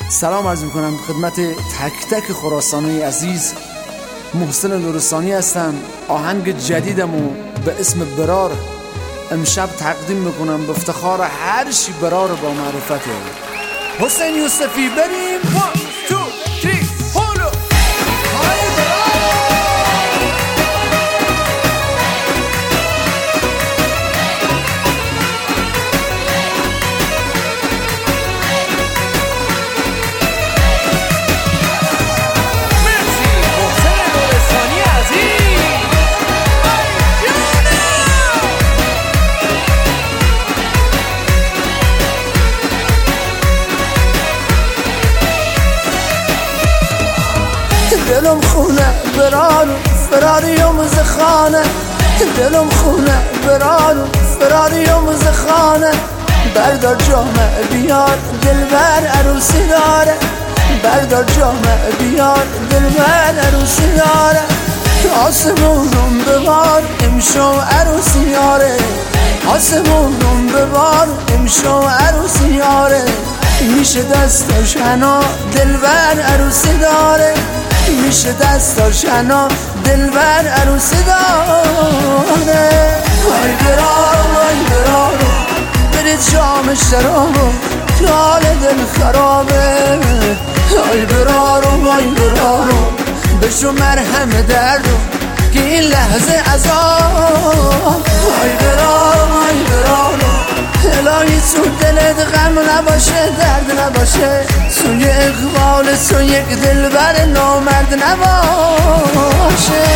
سلام عرض میکنم خدمت تک تک خراسانی عزیز. محسن نورستانی هستم. آهنگ جدیدمو به اسم برار امشب تقدیم میکنم به افتخار هر چی برار با معرفته. حسین یوسفی بریم 1 2 3 هولو دلم خونه برارو فراریم زخانه، دلم خونه برارو فراریم زخانه. بردار جامه بیار دلبر عروسی داره، بردار جامه بیار دلبر عروسی داره. آسمونم ببار امشو عروسی یاره، آسمونم ببار امشو عروسی یاره. میشه دستش حنا دلبر عروسی داره، میشه دستاش حنا دلبر عروسی داره. وای برارو وای برارو برید شام شرابو که حال دل خرابه. وای برارو وای برارو بشو مرهم دردو که این لحظه عذاب. وای برارو وای برارو الهی تو دلت غم نباشه درد نباشه، سوی اقبال تو یک دلبر نامرد نباشه.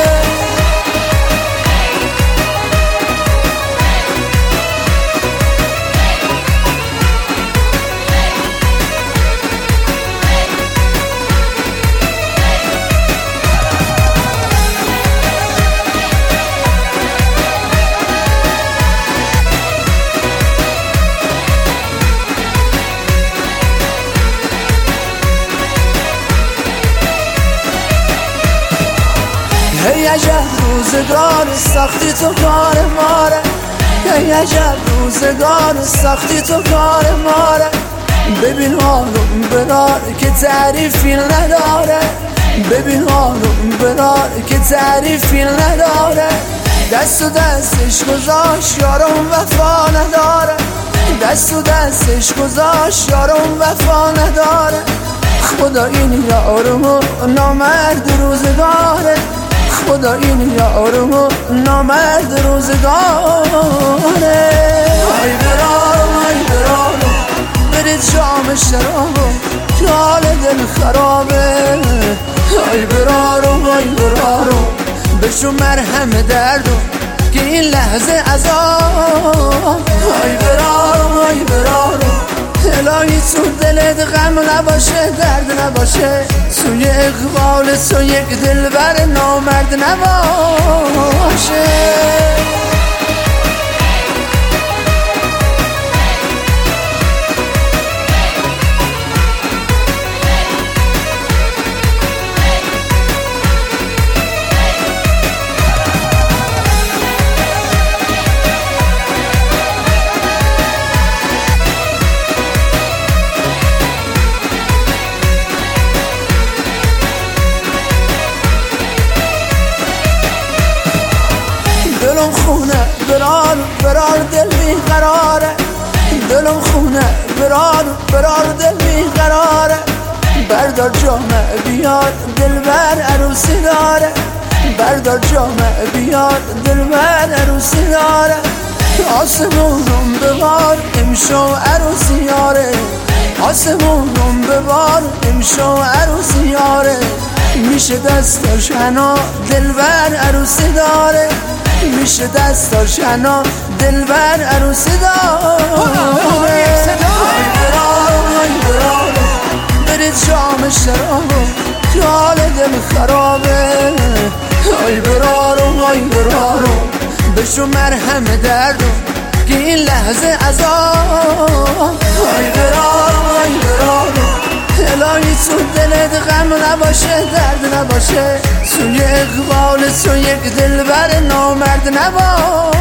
ای عجب روزگار سختی تو کار ماره، ای عجب روزگار سختی تو کار ماره. ببین حالم برار که تعریفی نداره، ببین حالم برار که تعریفی نداره. دست و دستش گذاشت یارم وفا نداره، دست و دستش گذاشت یارم وفا نداره. خدا این یارمو نامرد روزگاره، خدا این یارمو نامرد روزگاره. وای برارو وای برارو برید شام شرابو که حال دل خرابه. وای برارو وای برارو بشو مرهم دردو که این لحظه عذاب. وای برارو وای برارو الهی تو دلت غم نباشه درد نباشه، سوی اقبال تو یک دلبر نامرد نباشه. دلم خونه برار دل بیقراره، دلم خونه برار دل بیقراره. بردار جامه بیار دلبر عروسی داره، بردار جامه بیار دلبر عروسی داره. آسمونم ببار امشو عروسی یاره، آسمونم ببار امشو عروسی یاره. میشه دستاش حنا دلبر عروسی داره، میشه دستاش حنا دلبر عروسی داره. وای برارو وای برارو برید شام شرابو که حال دل خرابه. وای برارو وای برارو بشو مرهم دردو که این لحظه عذاب. وای برارو وای برارو الهی تو دلت غم نباشه درد نباشه، سوی اقبال تو یک دلبر نامرد نباشه.